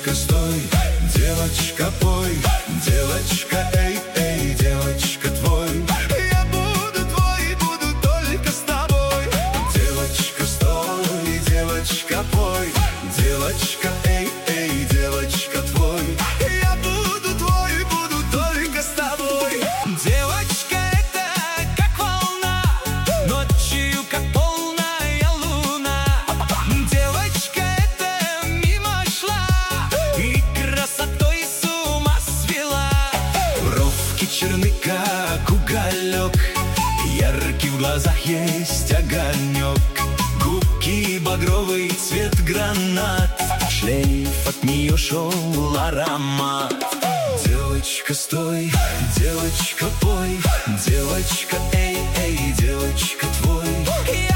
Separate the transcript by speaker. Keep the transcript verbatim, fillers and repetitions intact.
Speaker 1: Девочка, стой, девочка, пой, девочка, эй, эй, девочка, твой. Я буду твой, буду только с тобой. Девочка, стой, девочка, пой, девочка, эй, эй, девочка, твой. Я буду твой, буду только с тобой. Девочка, это как волна, ночью как полная луна. Девочка, это мимо шла и красотой с ума свела. Бровки черны, как уголек, яркий в глазах есть огонек. Губки багровый, цвет гранат, шлейф от нее шел аромат. Девочка, стой, девочка, пой, девочка, эй, эй, девочка, твой. Я